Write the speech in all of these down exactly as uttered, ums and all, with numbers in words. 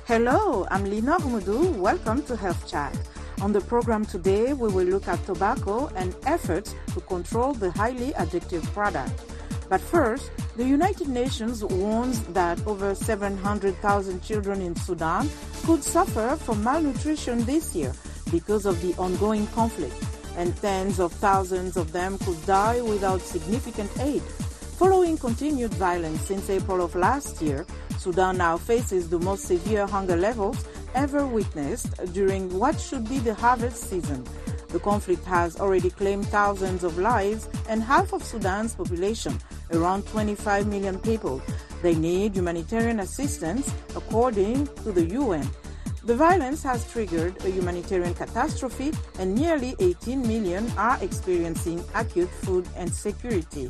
Hello, I'm Lina Humudu. Welcome to Health Chat. On the program today, we will look at tobacco and efforts to control the highly addictive product. But first, the United Nations warns that over seven hundred thousand children in Sudan could suffer from malnutrition this year because of the ongoing conflict, and tens of thousands of them could die without significant aid. Following continued violence since April of last year, Sudan now faces the most severe hunger levels ever witnessed during what should be the harvest season. The conflict has already claimed thousands of lives and half of Sudan's population, around twenty-five million people. They need humanitarian assistance, according to the U N. The violence has triggered a humanitarian catastrophe, and nearly eighteen million are experiencing acute food insecurity.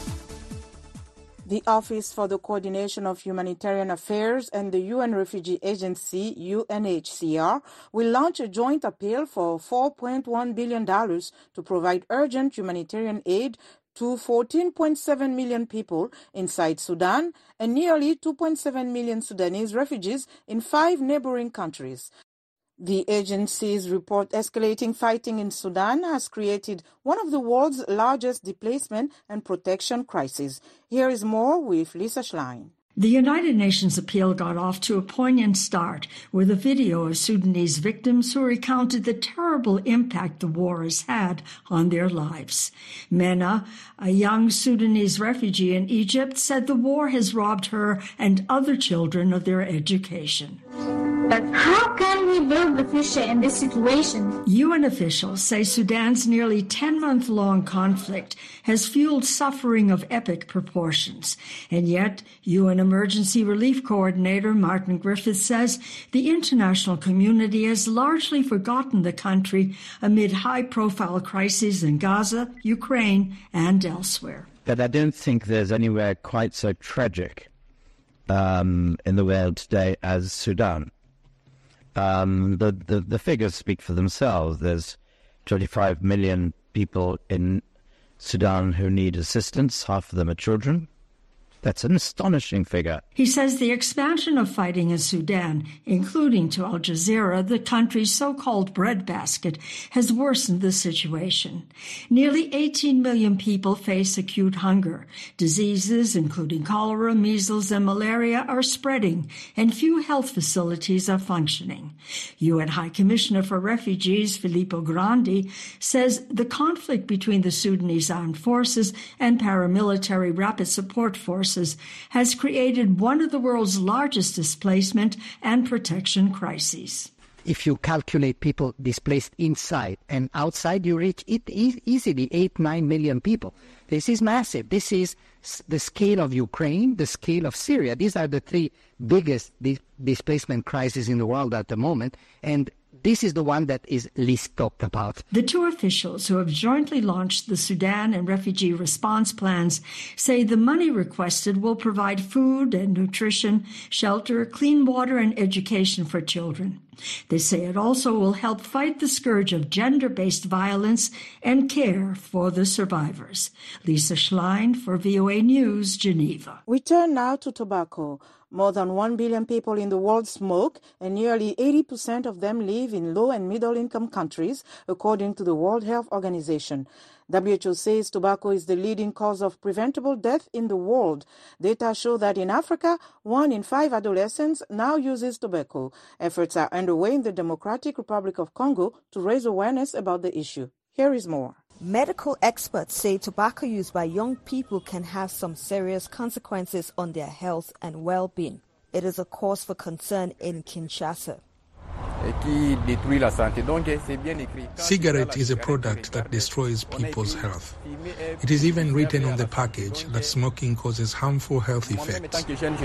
The Office for the Coordination of Humanitarian Affairs and the U N Refugee Agency, U N H C R, will launch a joint appeal for four point one billion dollars to provide urgent humanitarian aid to fourteen point seven million people inside Sudan and nearly two point seven million Sudanese refugees in five neighboring countries. The agency's report escalating fighting in Sudan has created one of the world's largest displacement and protection crises. Here is more with Lisa Schlein. The United Nations appeal got off to a poignant start with a video of Sudanese victims who recounted the terrible impact the war has had on their lives. Mena, a young Sudanese refugee in Egypt, said the war has robbed her and other children of their education. But how can we build the future in this situation? U N officials say Sudan's nearly ten-month-long conflict has fueled suffering of epic proportions. And yet, U N Emergency Relief Coordinator Martin Griffiths says the international community has largely forgotten the country amid high-profile crises in Gaza, Ukraine, and elsewhere. But I don't think there's anywhere quite so tragic um, in the world today as Sudan. Um, the, the, the figures speak for themselves. There's twenty-five million people in Sudan who need assistance. Half of them are children. That's an astonishing figure. He says the expansion of fighting in Sudan, including to Al Jazeera, the country's so-called breadbasket, has worsened the situation. Nearly eighteen million people face acute hunger. Diseases, including cholera, measles, and malaria, are spreading, and few health facilities are functioning. U N High Commissioner for Refugees, Filippo Grandi, says the conflict between the Sudanese armed forces and paramilitary rapid support forces has created one of the world's largest displacement and protection crises. If you calculate people displaced inside and outside, you reach it e- easily eight, nine million people. This is massive. This is the scale of Ukraine, the scale of Syria. These are the three biggest di- displacement crises in the world at the moment, and this is the one that is least talked about. The two officials who have jointly launched the Sudan and refugee response plans say the money requested will provide food and nutrition, shelter, clean water, and education for children. They say it also will help fight the scourge of gender-based violence and care for the survivors. Lisa Schlein for V O A News, Geneva. We turn now to tobacco. More than one billion people in the world smoke, and nearly eighty percent of them live in low- and middle-income countries, according to the World Health Organization. W H O says tobacco is the leading cause of preventable death in the world. Data show that in Africa, one in five adolescents now uses tobacco. Efforts are underway in the Democratic Republic of Congo to raise awareness about the issue. Here is more. Medical experts say tobacco use by young people can have some serious consequences on their health and well-being. It is a cause for concern in Kinshasa. Cigarette is a product that destroys people's health. It is even written on the package that smoking causes harmful health effects.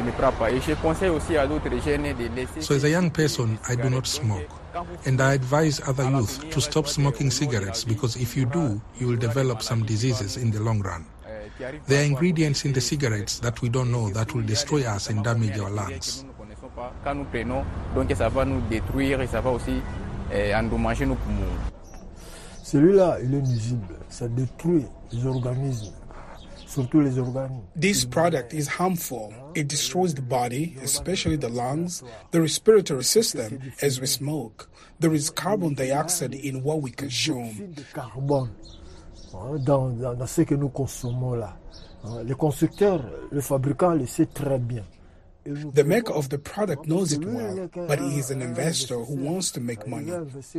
So as a young person, I do not smoke. And I advise other youth to stop smoking cigarettes because if you do, you will develop some diseases in the long run. There are ingredients in the cigarettes that we don't know that will destroy us and damage our lungs. Quand nous prenons, donc ça va nous détruire et ça va aussi euh, endommager nos poumons. Celui-là, il est nuisible, ça détruit les organismes. This product is harmful. It destroys the body, especially the lungs, the respiratory system as we smoke. There is carbon dioxide in what we consume. The maker of the product knows it well, but he is an investor who wants to make money.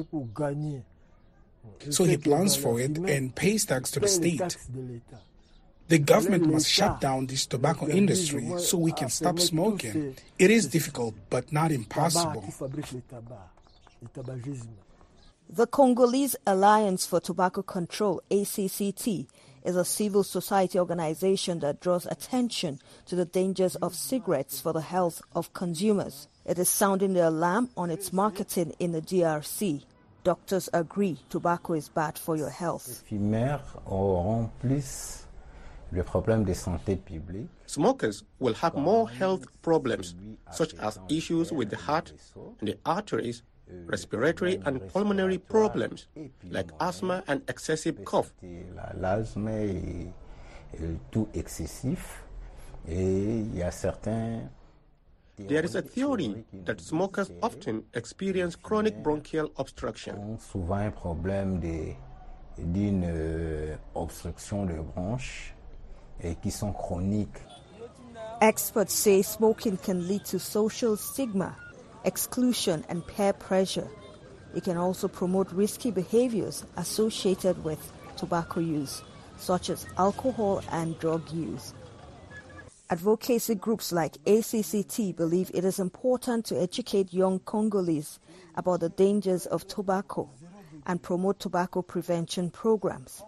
So he plans for it and pays tax to the state. The government must shut down this tobacco industry so we can stop smoking. It is difficult, but not impossible. The Congolese Alliance for Tobacco Control, A C C T, is a civil society organization that draws attention to the dangers of cigarettes for the health of consumers. It is sounding the alarm on its marketing in the D R C. Doctors agree tobacco is bad for your health. Smokers will have more health problems, such as issues with the heart and the arteries, respiratory and pulmonary problems like asthma and excessive cough. There is a theory that smokers often experience chronic bronchial obstruction. Experts say smoking can lead to social stigma, exclusion, and peer pressure. It can also promote risky behaviors associated with tobacco use, such as alcohol and drug use. Advocacy groups like A C C T believe it is important to educate young Congolese about the dangers of tobacco and promote tobacco prevention programs.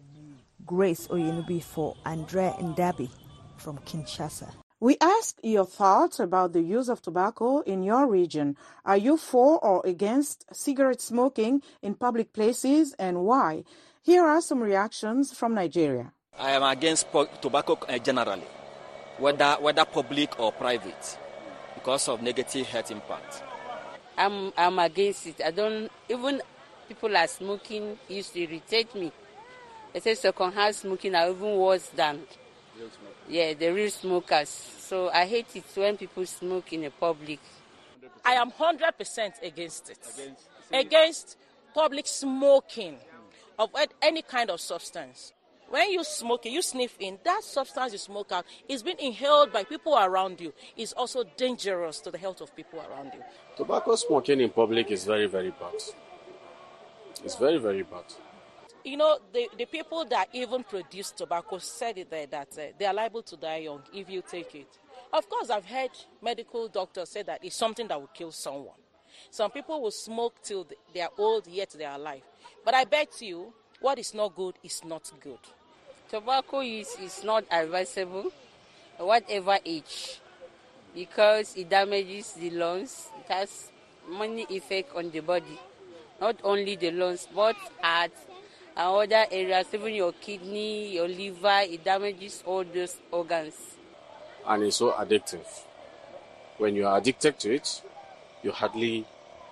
Grace Oyenubi for Andrea Ndabi from Kinshasa. We ask your thoughts about the use of tobacco in your region. Are you for or against cigarette smoking in public places, and why? Here are some reactions from Nigeria. I am against tobacco generally, whether whether public or private, because of negative health impact. I'm I'm against it. I don't even people are smoking used to irritate me. They say second-hand smoking are even worse than yeah the real smokers. So I hate it when people smoke in the public. I am one hundred percent against it. Against, against public smoking of any kind of substance. When you smoke, you sniff in, that substance you smoke out is being inhaled by people around you. It's also dangerous to the health of people around you. Tobacco smoking in public is very, very bad. It's very, very bad. You know, the, the people that even produce tobacco said it there that uh, they are liable to die young if you take it. Of course, I've heard medical doctors say that it's something that will kill someone. Some people will smoke till they are old, yet they are alive. But I bet you, what is not good is not good. Tobacco use is not advisable at whatever age because it damages the lungs. It has many effects on the body, not only the lungs, but heart and other areas, even your kidney, your liver. It damages all those organs. And it's so addictive. When you are addicted to it, you hardly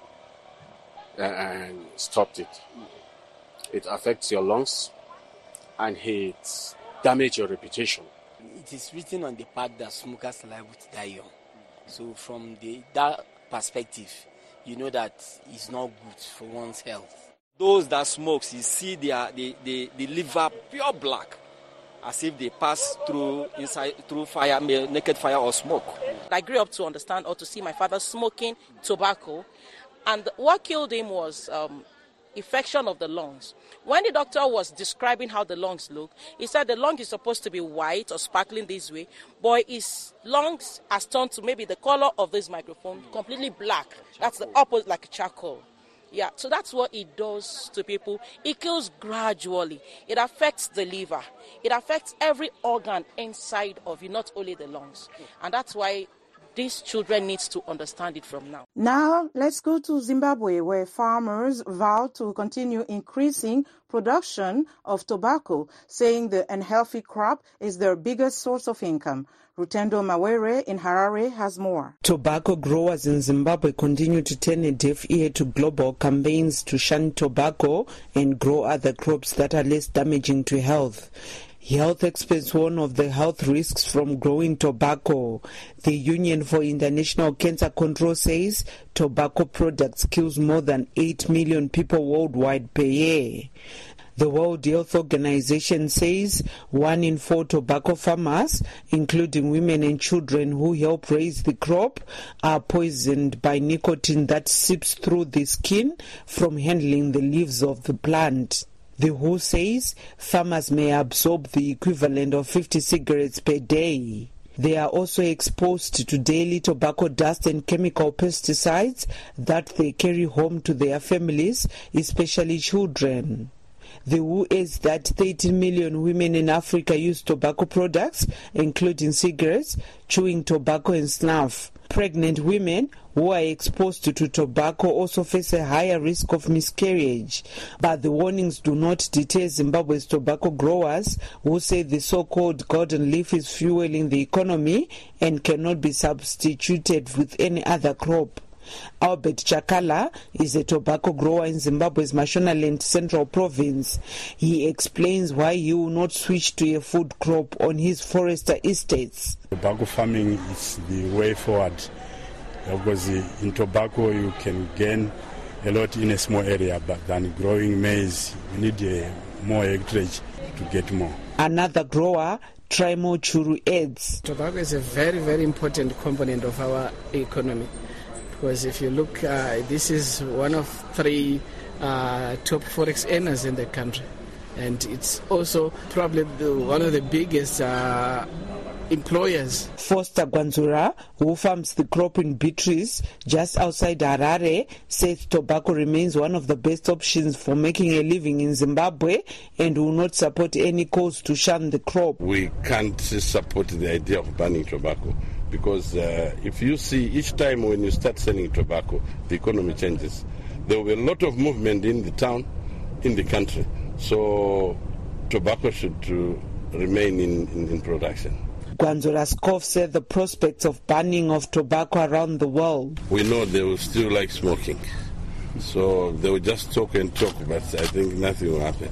uh, stopped it. It affects your lungs and it damages your reputation. It is written on the part that smokers are liable to die young. So from the, that perspective, you know that it's not good for one's health. Those that smoke, you see their, the, the, the liver pure black, as if they pass through inside through fire, naked fire or smoke. I grew up to understand or to see my father smoking tobacco, and what killed him was um, infection of the lungs. When the doctor was describing how the lungs look, he said the lung is supposed to be white or sparkling this way, but his lungs has turned to maybe the color of this microphone, completely black. That's the opposite, like charcoal. Yeah, so that's what it does to people. It kills gradually. It affects the liver. It affects every organ inside of you, not only the lungs. And that's why these children need to understand it from now. Now, let's go to Zimbabwe, where farmers vow to continue increasing production of tobacco, saying the unhealthy crop is their biggest source of income. Rutendo Mawere in Harare has more. Tobacco growers in Zimbabwe continue to turn a deaf ear to global campaigns to shun tobacco and grow other crops that are less damaging to health. Health experts warn of the health risks from growing tobacco. The Union for International Cancer Control says tobacco products kills more than eight million people worldwide per year. The World Health Organization says one in four tobacco farmers, including women and children who help raise the crop, are poisoned by nicotine that seeps through the skin from handling the leaves of the plant. The W H O says farmers may absorb the equivalent of fifty cigarettes per day. They are also exposed to daily tobacco dust and chemical pesticides that they carry home to their families, especially children. The W H O adds that thirteen million women in Africa use tobacco products, including cigarettes, chewing tobacco and snuff. Pregnant women who are exposed to, to tobacco also face a higher risk of miscarriage. But the warnings do not deter Zimbabwe's tobacco growers, who say the so-called golden leaf is fueling the economy and cannot be substituted with any other crop. Albert Chakala is a tobacco grower in Zimbabwe's Mashonaland Central Province. He explains why he will not switch to a food crop on his forester estates. Tobacco farming is the way forward, because in tobacco you can gain a lot in a small area, but than growing maize, you need a more acreage to get more. Another grower, Trimo Churu, adds, tobacco is a very, very important component of our economy. Because if you look, uh, this is one of three uh, top forex earners in the country. And it's also probably the, one of the biggest uh, employers. Foster Gwanzura, who farms the crop in Beatrice, just outside Harare, says tobacco remains one of the best options for making a living in Zimbabwe and will not support any cause to shun the crop. We can't support the idea of banning tobacco. Because uh, if you see, each time when you start selling tobacco, the economy changes. There will be a lot of movement in the town, in the country. So tobacco should uh, remain in, in, in production. Gwanzura Skov said the prospects of banning of tobacco around the world. We know they will still like smoking. So they will just talk and talk, but I think nothing will happen.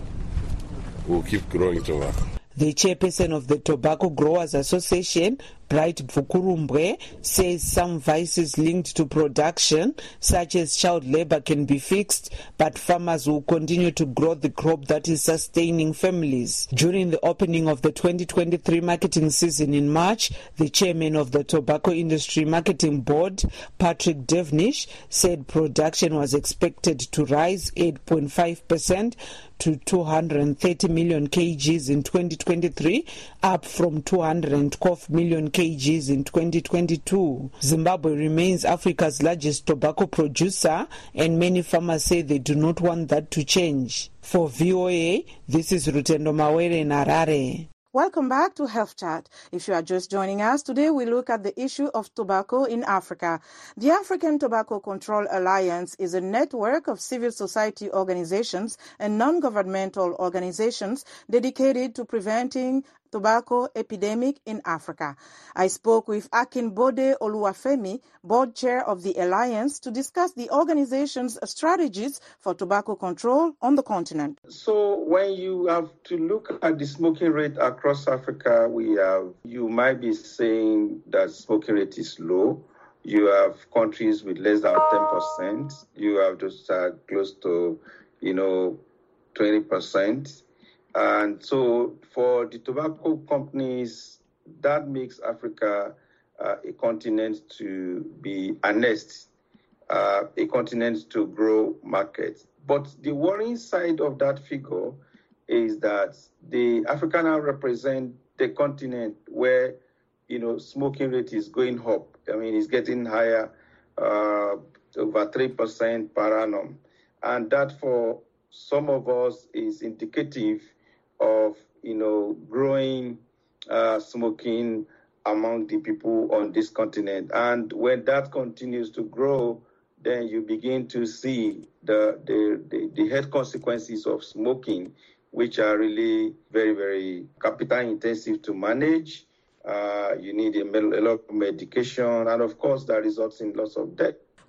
We'll keep growing tobacco. The chairperson of the Tobacco Growers Association, Bright Vukurumbwe, says some vices linked to production, such as child labor, can be fixed, but farmers will continue to grow the crop that is sustaining families. During the opening of the twenty twenty-three marketing season in March, the chairman of the Tobacco Industry Marketing Board, Patrick Devnish, said production was expected to rise eight point five percent to two hundred thirty million kilograms in twenty twenty-three, up from two hundred twelve million kilograms in twenty twenty-two. Zimbabwe remains Africa's largest tobacco producer, and many farmers say they do not want that to change. For V O A, this is Rutendo Mawere in Harare. Welcome back to Health Chat. If you are just joining us, today we look at the issue of tobacco in Africa. The African Tobacco Control Alliance is a network of civil society organizations and non-governmental organizations dedicated to preventing tobacco epidemic in Africa. I spoke with Akinbode Oluwafemi, board chair of the alliance, to discuss the organization's strategies for tobacco control on the continent. So when you have to look at the smoking rate across Africa, we have, you might be saying that smoking rate is low. You have countries with less than ten percent. You have just uh, close to, you know, twenty percent. And so for the tobacco companies, that makes Africa uh, a continent to be harnessed, uh, a continent to grow markets. But the worrying side of that figure is that the Africa now represent the continent where, you know, smoking rate is going up. I mean, it's getting higher, uh, over three percent per annum. And that for some of us is indicative of, you know, growing uh, smoking among the people on this continent. And when that continues to grow, then you begin to see the, the, the, the health consequences of smoking, which are really very, very capital intensive to manage. Uh, you need a, a lot of medication, and of course that results in lots of death.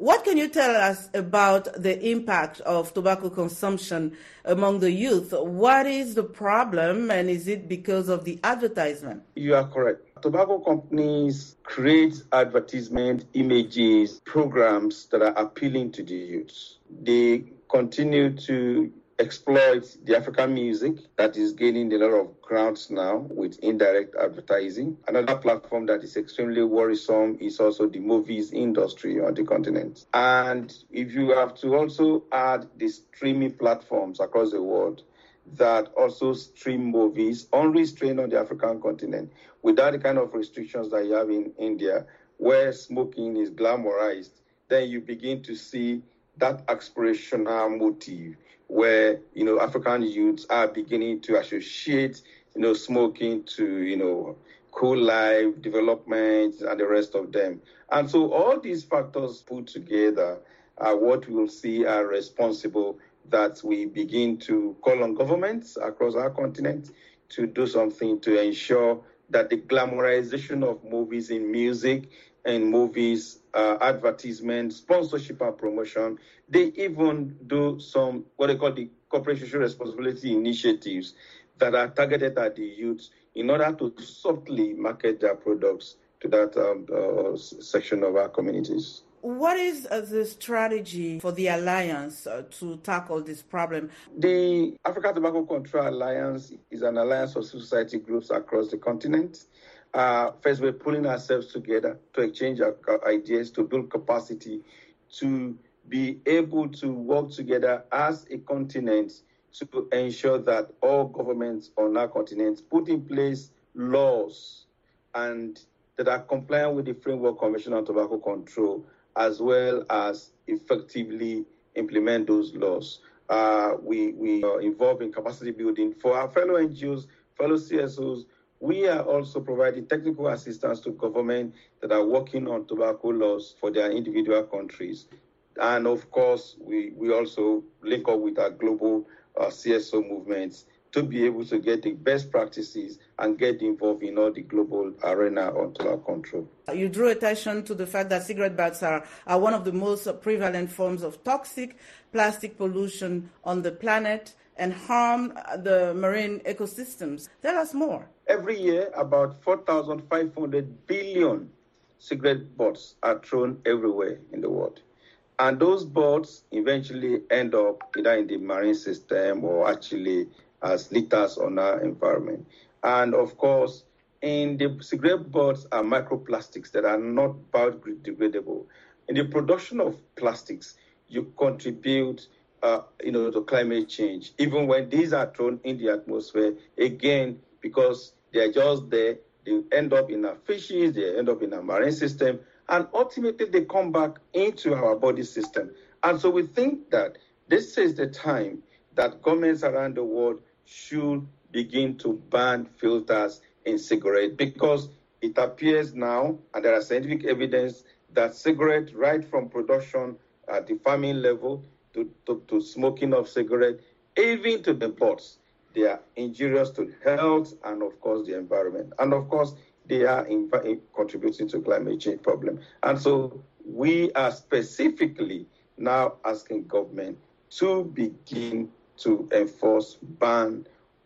What can you tell us about the impact of tobacco consumption among the youth? What is the problem, and is it because of the advertisement? You are correct. Tobacco companies create advertisement, images, programs that are appealing to the youth. They continue to exploit the African music that is gaining a lot of grounds now with indirect advertising. Another platform that is extremely worrisome is also the movies industry on the continent. And if you have to also add the streaming platforms across the world that also stream movies unrestrained on the African continent without the kind of restrictions that you have in India, where smoking is glamorized, then you begin to see that aspirational motive where, you know, African youths are beginning to associate, you know, smoking to, you know, cool life, development, and the rest of them. And so all these factors put together are what we'll see are responsible that we begin to call on governments across our continent to do something to ensure that the glamorization of movies in music and movies, uh, advertisement, sponsorship and promotion, they even do some what they call the corporate social responsibility initiatives that are targeted at the youth in order to subtly market their products to that um, uh, section of our communities. What is uh, the strategy for the Alliance uh, to tackle this problem? The African Tobacco Control Alliance is an alliance of society groups across the continent. Uh, first, we're pulling ourselves together to exchange our, our ideas, to build capacity, to be able to work together as a continent to ensure that all governments on our continent put in place laws and that are compliant with the Framework Convention on Tobacco Control, as well as effectively implement those laws. Uh, we, we are involved in capacity building for our fellow N G Os, fellow C S Os. We are also providing technical assistance to government that are working on tobacco laws for their individual countries. And of course, we, we also link up with our global uh, C S O movements to be able to get the best practices and get involved in all the global arena on tobacco control. You drew attention to the fact that cigarette butts are, are one of the most prevalent forms of toxic plastic pollution on the planet and harm the marine ecosystems. Tell us more. Every year, about four thousand five hundred billion cigarette butts are thrown everywhere in the world. And those butts eventually end up either in the marine system or actually as litters on our environment. And of course, in the cigarette butts are microplastics that are not biodegradable. In the production of plastics, you contribute uh, you know, to climate change, even when these are thrown in the atmosphere, again, because they're just there, they end up in our fishes, they end up in our marine system, and ultimately they come back into our body system. And so we think that this is the time that governments around the world should begin to ban filters in cigarettes, because it appears now, and there are scientific evidence, that cigarette, right from production at the farming level to, to, to smoking of cigarette, even to the butts, they are injurious to health and, of course, the environment. And, of course, they are in, in contributing to climate change problem. And so we are specifically now asking government to begin to enforce ban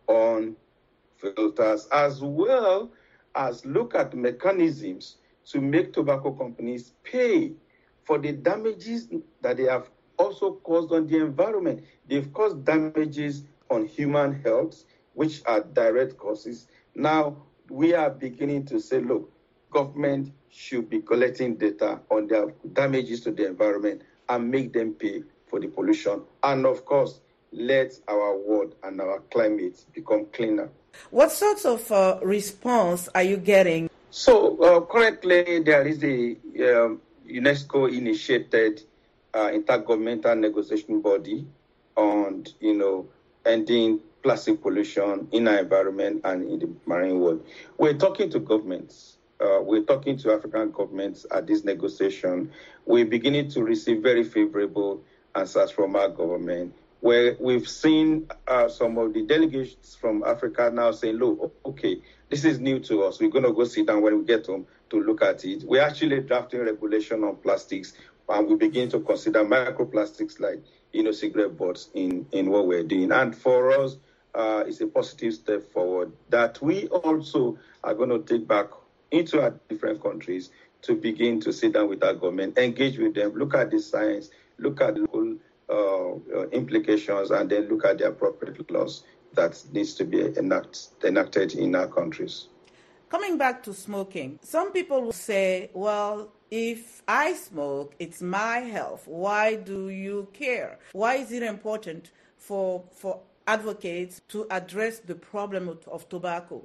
on filters, as well as look at mechanisms to make tobacco companies pay for the damages that they have also caused on the environment. They've caused damages on human health, which are direct causes. Now, we are beginning to say, look, government should be collecting data on their damages to the environment and make them pay for the pollution. And of course, let our world and our climate become cleaner. What sorts of uh, response are you getting? So uh, currently there is a um, UNESCO-initiated uh, intergovernmental negotiation body on, you know, ending plastic pollution in our environment and in the marine world. We're talking to governments. Uh, we're talking to African governments at this negotiation. We're beginning to receive very favorable answers from our government, where we've seen uh, some of the delegates from Africa now saying, look, okay, this is new to us. We're going to go sit down when we get home to look at it. We're actually drafting regulation on plastics, and we begin to consider microplastics like, you know, cigarette butts in, in what we're doing. And for us, uh, it's a positive step forward that we also are going to take back into our different countries to begin to sit down with our government, engage with them, look at the science, look at the whole uh, uh, implications, and then look at the appropriate laws that needs to be enact, enacted in our countries. Coming back to smoking, some people will say, well, if I smoke, it's my health. Why do you care? Why is it important for for advocates to address the problem of, of tobacco?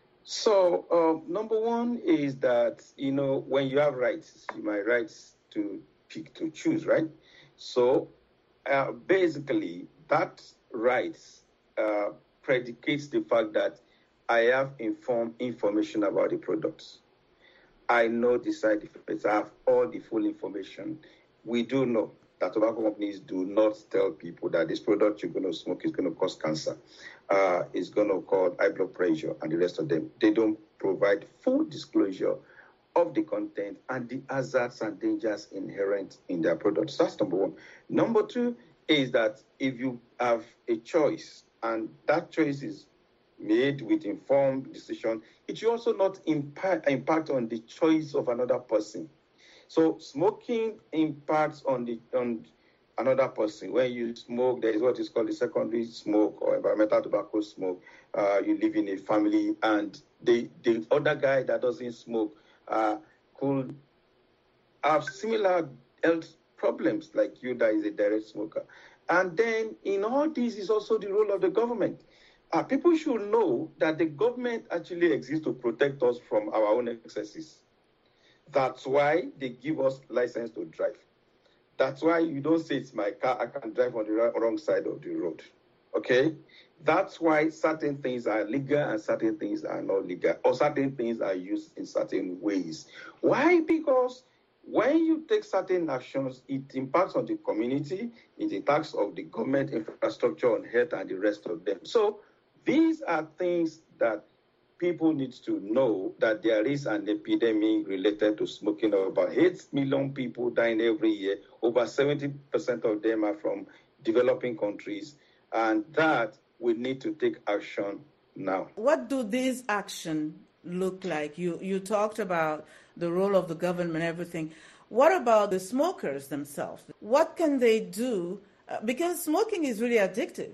So, uh, number one is that, you know, when you have rights, you might rights to pick, to choose, right? So, uh, basically, that rights uh, predicates the fact that I have informed information about the products. I know the side effects. I have all the full information. We do know that tobacco companies do not tell people that this product you're going to smoke is going to cause cancer, uh, is going to cause high blood pressure, and the rest of them. They don't provide full disclosure of the content and the hazards and dangers inherent in their products. That's number one. Number two is that if you have a choice, and that choice is made with informed decision, it should also not impact, impact on the choice of another person. So smoking impacts on the on another person. When you smoke, there is what is called the secondary smoke or environmental tobacco smoke. Uh, you live in a family, and the, the other guy that doesn't smoke uh, could have similar health problems like you that is a direct smoker. And then in all this is also the role of the government. Uh, people should know that the government actually exists to protect us from our own excesses. That's why they give us license to drive. That's why you don't say it's my car, I can drive on the wrong side of the road. Okay? That's why certain things are legal and certain things are not legal, or certain things are used in certain ways. Why? Because when you take certain actions, it impacts on the community, it impacts on the government infrastructure on health and the rest of them. So these are things that people need to know, that there is an epidemic related to smoking of about eight million people dying every year. Over seventy percent of them are from developing countries, and that we need to take action now. What do these actions look like? You, you talked about the role of the government and everything. What about the smokers themselves? What can they do? Uh, because smoking is really addictive.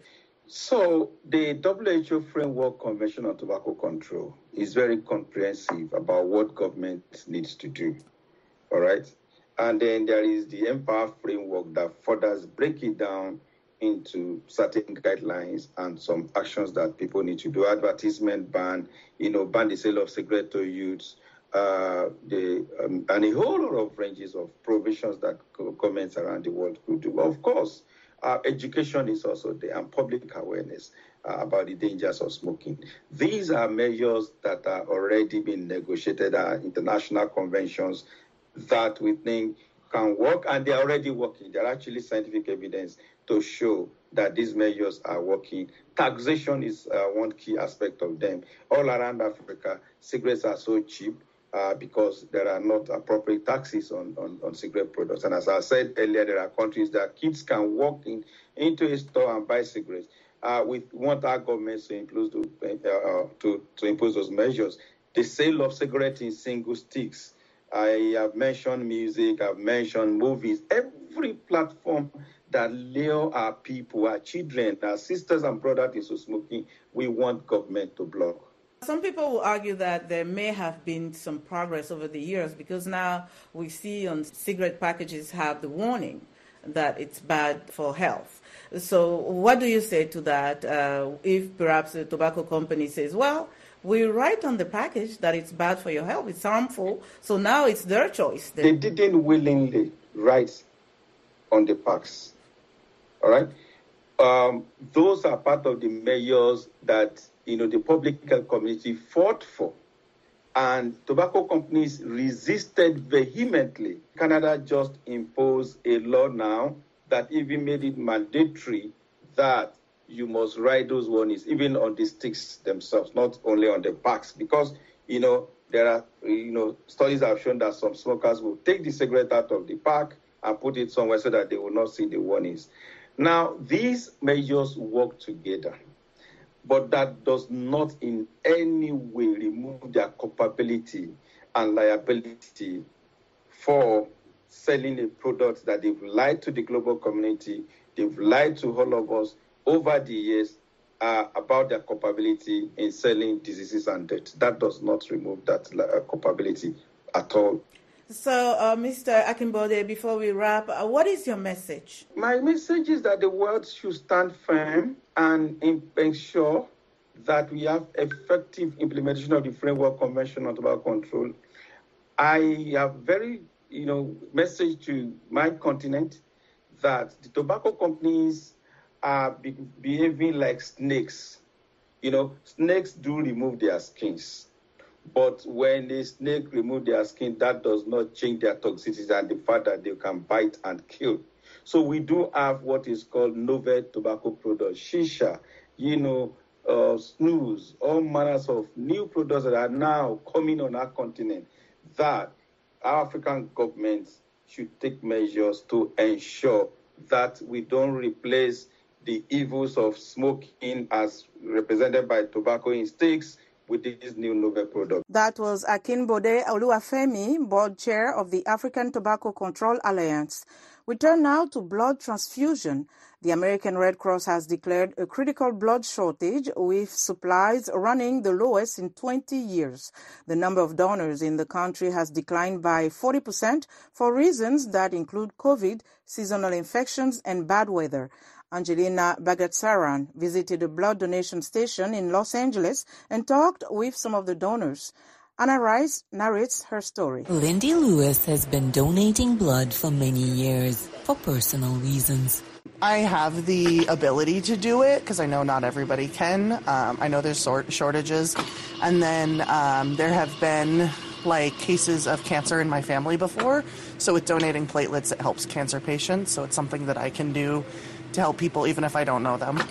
So the W H O Framework Convention on Tobacco Control is very comprehensive about what government needs to do, all right? And then there is the Empower Framework that further break it down into certain guidelines and some actions that people need to do. Advertisement ban, you know, ban the sale of cigarette to youths, uh, the, um, and a whole lot of ranges of provisions that governments around the world could do. Of course, Uh, education is also there, and public awareness uh, about the dangers of smoking. These are measures that are already being negotiated at international conventions that we think can work, and they're already working. There are actually scientific evidence to show that these measures are working. Taxation is uh, one key aspect of them. All around Africa, cigarettes are so cheap Uh, because there are not appropriate taxes on, on, on cigarette products. And as I said earlier, there are countries that kids can walk in into a store and buy cigarettes. Uh, we want our governments to impose, to, uh, to, to impose those measures. The sale of cigarettes in single sticks. I have mentioned music, I've mentioned movies. Every platform that lure our people, our children, our sisters and brothers into smoking, we want government to block. Some people will argue that there may have been some progress over the years because now we see on cigarette packages have the warning that it's bad for health. So what do you say to that uh, if perhaps the tobacco company says, well, we write on the package that it's bad for your health, it's harmful, so now it's their choice. They didn't willingly write on the packs, all right? Um, those are part of the measures that you know, the public health community fought for. And tobacco companies resisted vehemently. Canada just imposed a law now that even made it mandatory that you must write those warnings, even on the sticks themselves, not only on the packs. Because, you know, there are, you know, studies have shown that some smokers will take the cigarette out of the pack, and put it somewhere so that they will not see the warnings. Now, these measures work together, but that does not in any way remove their culpability and liability for selling a product that they've lied to the global community, they've lied to all of us over the years uh, about their culpability in selling diseases and death. That does not remove that uh, culpability at all. So, uh, Mister Akinbode, before we wrap, uh, what is your message? My message is that the world should stand firm and in- ensure that we have effective implementation of the Framework Convention on Tobacco Control. I have very, you know, message to my continent that the tobacco companies are be- behaving like snakes. You know, snakes do remove their skins. But when a snake removes their skin, that does not change their toxicity and the fact that they can bite and kill. So we do have what is called novel tobacco products, shisha, you know, uh, snus, all manners of new products that are now coming on our continent that our African governments should take measures to ensure that we don't replace the evils of smoking as represented by tobacco in sticks with this new novel product. That was Akinbode Oluwafemi, board chair of the African Tobacco Control Alliance. We turn now to blood transfusion. The American Red Cross has declared a critical blood shortage with supplies running the lowest in twenty years. The number of donors in the country has declined by forty percent for reasons that include COVID, seasonal infections, and bad weather. Angelina Bagatsaran visited a blood donation station in Los Angeles and talked with some of the donors. Anna Rice narrates her story. Lindy Lewis has been donating blood for many years for personal reasons. I have the ability to do it because I know not everybody can. Um, I know there's sort shortages. And then um, there have been like cases of cancer in my family before. So with donating platelets, it helps cancer patients. So it's something that I can do to help people even if I don't know them.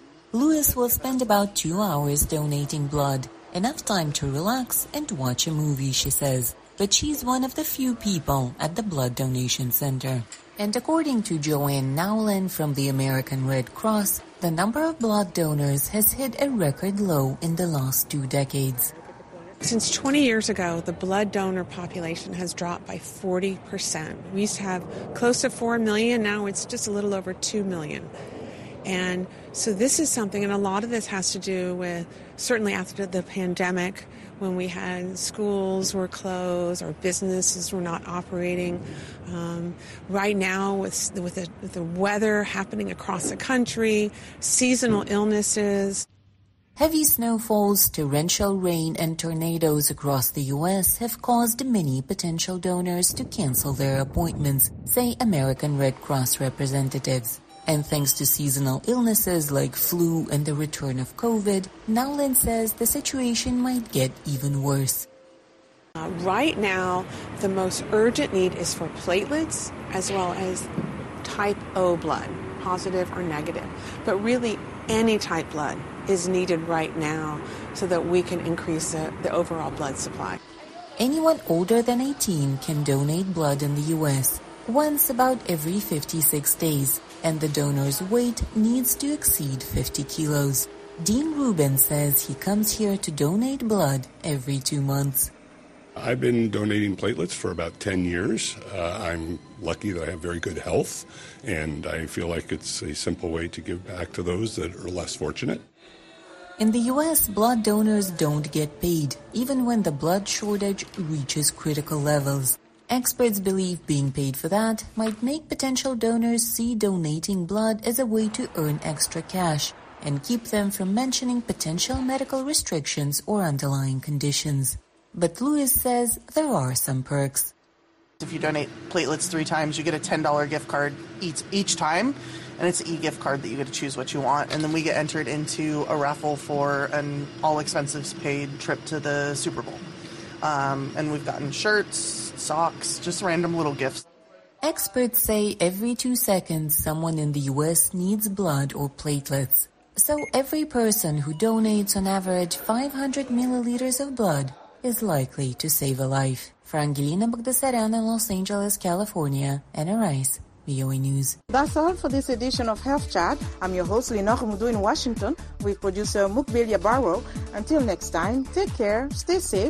Lewis will spend about two hours donating blood, enough time to relax and watch a movie, she says. But she's one of the few people at the blood donation center. And according to Joanne Nowlin from the American Red Cross, the number of blood donors has hit a record low in the last two decades. Since twenty years ago, the blood donor population has dropped by forty percent. We used to have close to four million, now it's just a little over two million. And so this is something, and a lot of this has to do with, certainly after the pandemic, when we had schools were closed, our businesses were not operating. Um, right now, with, with, the, with the weather happening across the country, seasonal illnesses. Heavy snowfalls, torrential rain, and tornadoes across the U S have caused many potential donors to cancel their appointments, say American Red Cross representatives. And thanks to seasonal illnesses like flu and the return of COVID, Nowlin says the situation might get even worse. Uh, right now, the most urgent need is for platelets as well as type O blood, positive or negative. But really, any type blood is needed right now so that we can increase the, the overall blood supply. Anyone older than eighteen can donate blood in the U S once about every fifty-six days, and the donor's weight needs to exceed fifty kilos. Dean Rubin says he comes here to donate blood every two months. I've been donating platelets for about ten years. Uh, I'm lucky that I have very good health, and I feel like it's a simple way to give back to those that are less fortunate. In the U S, blood donors don't get paid, even when the blood shortage reaches critical levels. Experts believe being paid for that might make potential donors see donating blood as a way to earn extra cash and keep them from mentioning potential medical restrictions or underlying conditions. But Lewis says there are some perks. If you donate platelets three times, you get a ten dollars gift card each, each time, and it's an e-gift card that you get to choose what you want. And then we get entered into a raffle for an all-expenses-paid trip to the Super Bowl. Um, and we've gotten shirts, socks, just random little gifts. Experts say every two seconds someone in the U S needs blood or platelets. So every person who donates on average five hundred milliliters of blood is likely to save a life. Frangilina Bagdasaryan in Los Angeles, California, Anna Rice, V O A News. That's all for this edition of Health Chat. I'm your host, Lina Humudu in Washington, with producer Mukbelia Barrow. Until next time, take care, stay safe.